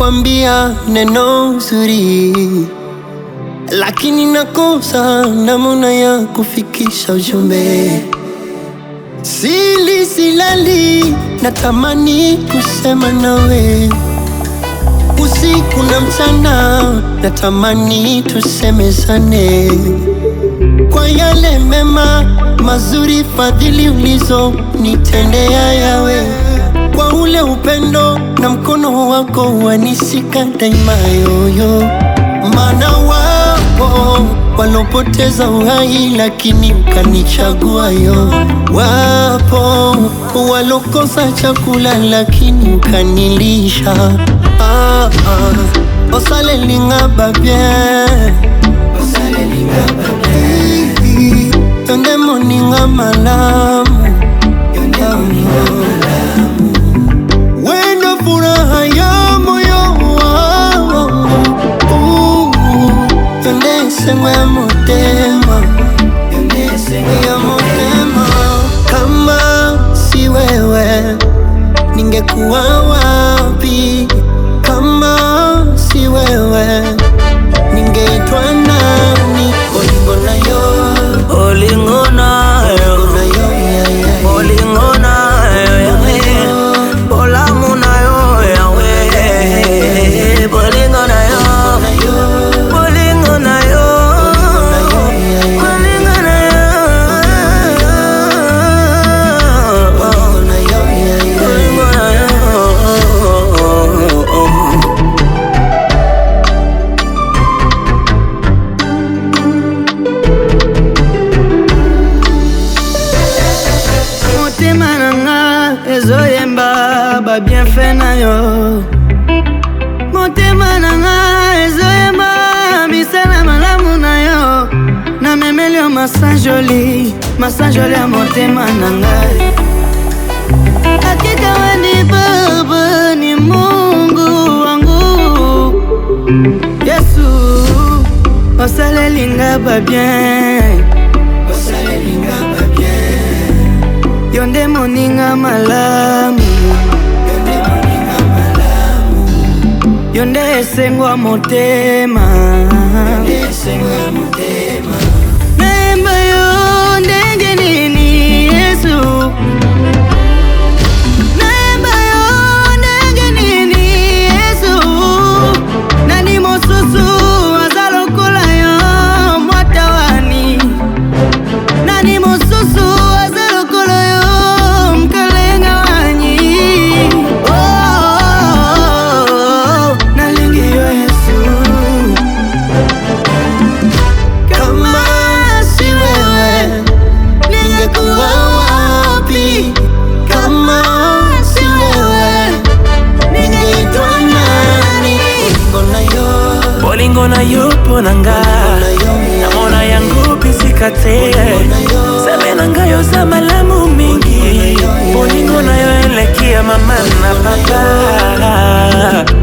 kukwambia neno zuri, lakini nakosa namna ya kufikisha ujumbe. Silali, natamani kusema nawe usiku na mchana, natamani tusemezane kwa yale mema mazuri, fadhili ulizo nitendea yawe, kwa ule upendo na mkono wako wanishika daima yoyo. Maana wapo walopoteza uhai lakini ukanichagua yo, wapo walokosa chakula lakini ukanilisha. Osale lingaba bien, osale lingaba bien, yonde moninga malamu, yonde moninga malamu, wendo furaha ya moyo wangu, yonde sengwe ya motema, yonde sengwe ya motema. Kama si wewe ningekuwa wapi? Kama si wewe ningeitwa nani? Olingo nayo, olingo nayo, olingo nayo, olamu nayo yawe, olingo nayo, olingo nayo, olingo nayo, motema nanga ezoyemba ba bienfait na yo, motema nanga ezoyemba misala malamu na yo, na memeli yo masajoli ya motema nanga. Hakika wewe ni Baba, ni Mungu wangu Yesu, osale lingaba bien, osale lingaba bien, yonde moninga malamu, yonde moninga malamu, yonde esengwa motema, yonde esengwa motema. Naemba yo ndenge nini Yesu, naemba yo ndenge nini Yesu, nani mosusu azalokola yo mwatawani, nani mosusu azalokola yo mkalenga wanyi. Nalingi yo Yesu, kama si wewe ningekuwa wapi? Kama si wewe ningeitwa nani? Olingo nayo ponanga, namona yangu pisikate, seme nangayo za malamu mingi, olingo nayo elekia mama na papa.